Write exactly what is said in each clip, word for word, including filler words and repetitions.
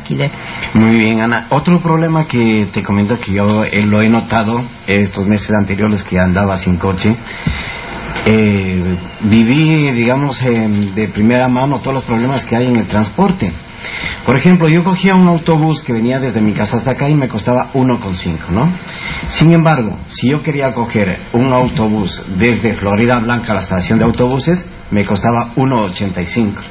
alquiler. Muy bien, Ana. Otro problema que te comento que yo eh, lo he notado estos meses anteriores que andaba sin coche, eh, viví, digamos, eh, de primera mano todos los problemas que hay en el transporte. Por ejemplo, yo cogía un autobús que venía desde mi casa hasta acá y me costaba uno coma cinco, ¿no? Sin embargo, si yo quería coger un autobús desde Florida Blanca a la estación de autobuses, me costaba uno coma ochenta y cinco.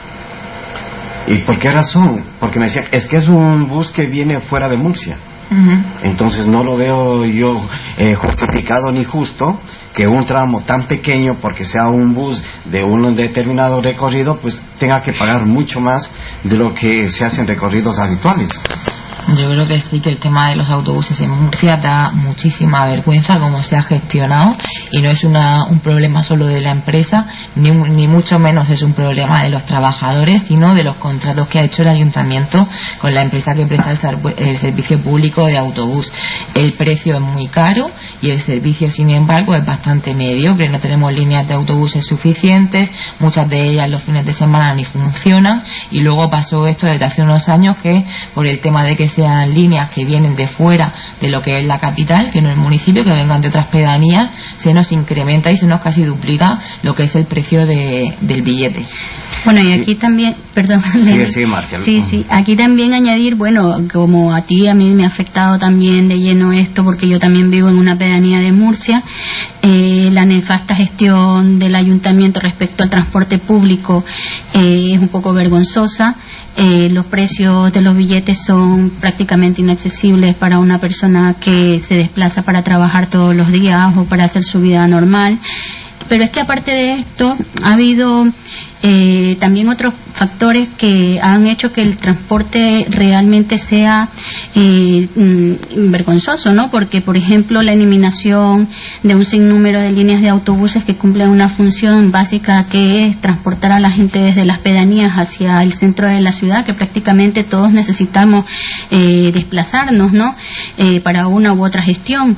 ¿Y por qué razón? Porque me decían, es que es un bus que viene fuera de Murcia. Uh-huh. Entonces no lo veo yo eh, justificado ni justo que un tramo tan pequeño, porque sea un bus de un determinado recorrido, pues tenga que pagar mucho más de lo que se hacen recorridos habituales. Yo creo que sí, que el tema de los autobuses en Murcia da muchísima vergüenza cómo se ha gestionado, y no es una, un problema solo de la empresa, ni, ni mucho menos es un problema de los trabajadores, sino de los contratos que ha hecho el ayuntamiento con la empresa que presta el, el servicio público de autobús. El precio es muy caro y el servicio, sin embargo, es bastante mediocre. No tenemos líneas de autobuses suficientes, muchas de ellas los fines de semana ni funcionan, y luego pasó esto desde hace unos años, que por el tema de que sean líneas que vienen de fuera de lo que es la capital, que no es el municipio, que vengan de otras pedanías, se nos incrementa y se nos casi duplica lo que es el precio de, del billete. Bueno, y aquí sí. también, perdón, sí, sí, Marcial. Sí, sí, aquí también añadir, bueno, como a ti, a mí me ha afectado también de lleno esto, porque yo también vivo en una pedanía de Murcia, eh, la nefasta gestión del ayuntamiento respecto al transporte público eh, es un poco vergonzosa. Eh, los precios de los billetes son prácticamente inaccesibles para una persona que se desplaza para trabajar todos los días o para hacer su vida normal. Pero es que aparte de esto ha habido eh, también otros factores que han hecho que el transporte realmente sea eh, mm, vergonzoso, ¿no? Porque, por ejemplo, la eliminación de un sinnúmero de líneas de autobuses que cumplen una función básica, que es transportar a la gente desde las pedanías hacia el centro de la ciudad, que prácticamente todos necesitamos eh, desplazarnos, ¿no? Eh, para una u otra gestión.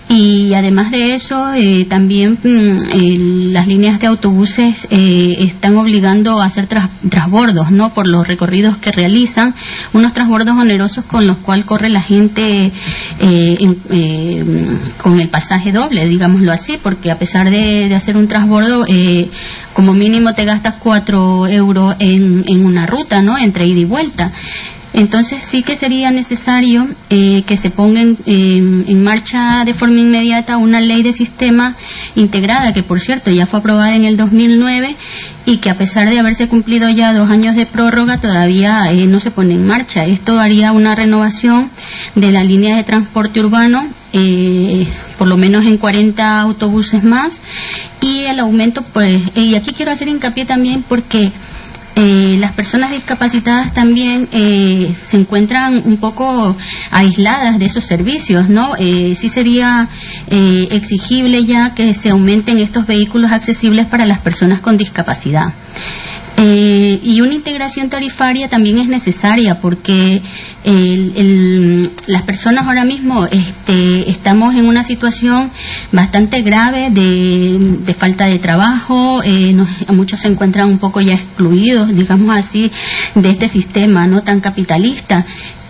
Y además de eso, eh, también mm, eh, las líneas de autobuses eh, están obligando a hacer tras, transbordos, ¿no? Por los recorridos que realizan, unos transbordos onerosos con los cuales corre la gente eh, en, eh, con el pasaje doble, digámoslo así, porque a pesar de, de hacer un transbordo, eh, como mínimo te gastas cuatro euros en, en una ruta, ¿no? Entre ida y vuelta. Entonces sí que sería necesario eh, que se ponga en, en, en marcha de forma inmediata una ley de sistema integrada, que por cierto ya fue aprobada en el dos mil nueve y que a pesar de haberse cumplido ya dos años de prórroga todavía eh, no se pone en marcha. Esto haría una renovación de la línea de transporte urbano, eh, por lo menos en cuarenta autobuses más, y el aumento, pues, eh, y aquí quiero hacer hincapié también porque Eh, las personas discapacitadas también eh, se encuentran un poco aisladas de esos servicios, ¿no? Eh, sí sería eh, exigible ya que se aumenten estos vehículos accesibles para las personas con discapacidad. Eh, y una integración tarifaria también es necesaria porque el, el, las personas ahora mismo este, estamos en una situación bastante grave de, de falta de trabajo, eh, nos, muchos se encuentran un poco ya excluidos, digamos así, de este sistema no tan capitalista,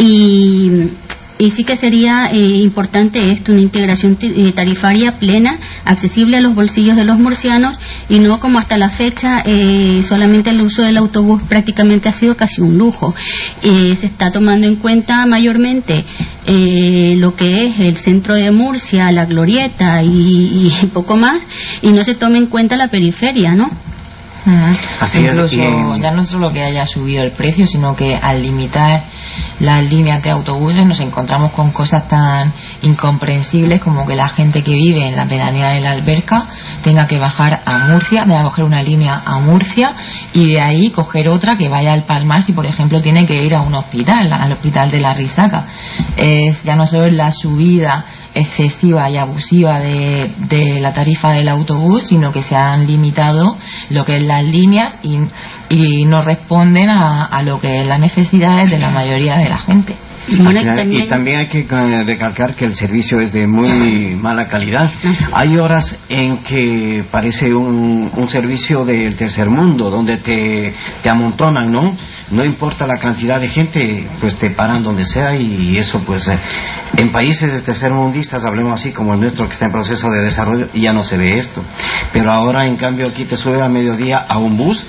y Y sí que sería eh, importante esto, una integración tarifaria plena, accesible a los bolsillos de los murcianos, y no como hasta la fecha eh, solamente el uso del autobús prácticamente ha sido casi un lujo. Eh, se está tomando en cuenta mayormente eh, lo que es el centro de Murcia, la Glorieta y, y poco más, y no se toma en cuenta la periferia, ¿no? Uh-huh. Así Incluso es, y... ya no solo que haya subido el precio, sino que al limitar las líneas de autobuses nos encontramos con cosas tan incomprensibles como que la gente que vive en la pedanía de la Alberca tenga que bajar a Murcia, tenga que coger una línea a Murcia y de ahí coger otra que vaya al Palmar si por ejemplo tiene que ir a un hospital, al hospital de la Risaca. Es ya no solo la subida excesiva y abusiva de, de la tarifa del autobús, sino que se han limitado lo que es las líneas y, y no responden a, a lo que es las necesidades de la mayoría de la gente. Bueno, y, también... y también hay que uh, recalcar que el servicio es de muy mala calidad. Hay horas en que parece un, un servicio del tercer mundo, donde te, te amontonan, ¿no? no importa la cantidad de gente, pues te paran donde sea, y eso pues eh, en países tercermundistas, hablemos así como el nuestro, que está en proceso de desarrollo, ya no se ve esto. Pero ahora en cambio aquí te sube a mediodía a un bus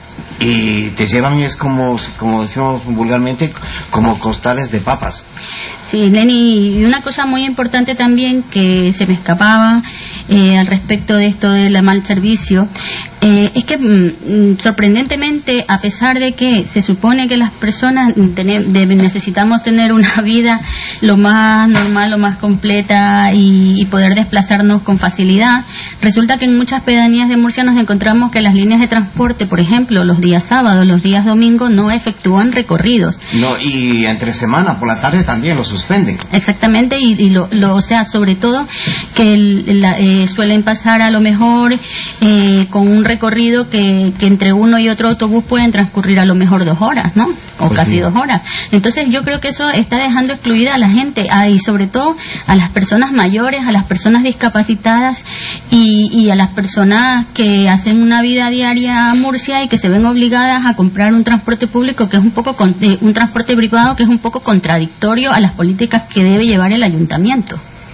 y te llevan, es como, como decimos vulgarmente, como costales de papas. Sí, Lenny, y una cosa muy importante también que se me escapaba eh, al respecto de esto del mal servicio, eh, es que mm, sorprendentemente, a pesar de que se supone que las personas tenem, de, necesitamos tener una vida lo más normal, lo más completa y, y poder desplazarnos con facilidad, resulta que en muchas pedanías de Murcia nos encontramos que las líneas de transporte, por ejemplo, los días sábados, los días domingos, no efectúan recorridos. No, y entre semana, por la tarde también los suspenden. Exactamente, y, y lo, lo, o sea, sobre todo que el, la, eh, suelen pasar a lo mejor eh, con un recorrido que, que entre uno y otro autobús pueden transcurrir a lo mejor dos horas, ¿no? O pues casi sí. dos horas. Entonces yo creo que eso está dejando excluida a la gente, a, y sobre todo a las personas mayores, a las personas discapacitadas y, y a las personas que hacen una vida diaria a Murcia y que se ven obligadas a comprar un transporte público que es un poco con, eh, un transporte privado que es un poco contradictorio a las políticas que debe llevar el ayuntamiento.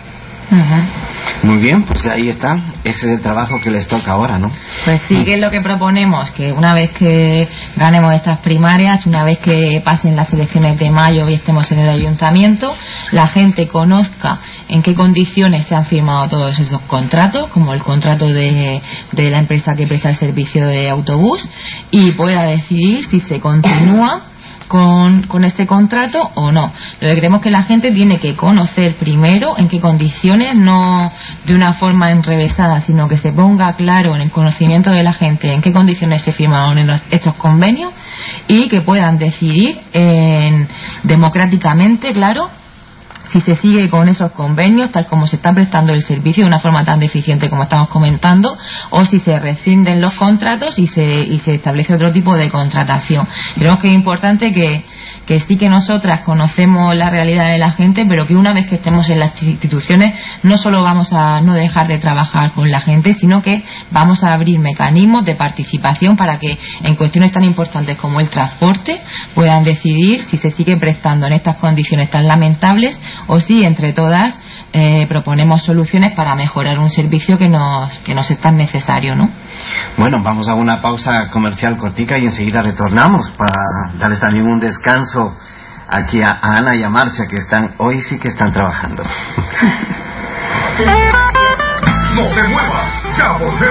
Uh-huh. Muy bien, pues ahí está, ese es el trabajo que les toca ahora, ¿no? Pues sí, que es lo que proponemos, que una vez que ganemos estas primarias, una vez que pasen las elecciones de mayo y estemos en el ayuntamiento, la gente conozca en qué condiciones se han firmado todos esos contratos, como el contrato de, de la empresa que presta el servicio de autobús, y pueda decidir si se continúa Con, con este contrato o no. Lo que creemos que la gente tiene que conocer primero en qué condiciones, no de una forma enrevesada, sino que se ponga claro en el conocimiento de la gente en qué condiciones se firmaron en los, estos convenios, y que puedan decidir en, democráticamente, claro, si se sigue con esos convenios tal como se está prestando el servicio de una forma tan deficiente como estamos comentando, o si se rescinden los contratos y se, y se establece otro tipo de contratación. Creemos que es importante que, que sí que nosotras conocemos la realidad de la gente, pero que una vez que estemos en las instituciones no solo vamos a no dejar de trabajar con la gente, sino que vamos a abrir mecanismos de participación para que en cuestiones tan importantes como el transporte puedan decidir si se sigue prestando en estas condiciones tan lamentables o si entre todas eh, proponemos soluciones para mejorar un servicio que nos, que nos es tan necesario, ¿no? Bueno, vamos a una pausa comercial cortica y enseguida retornamos para darles también un descanso aquí a, a Ana y a Marcia, que están, hoy sí que están trabajando. No te muevas, ya volvemos.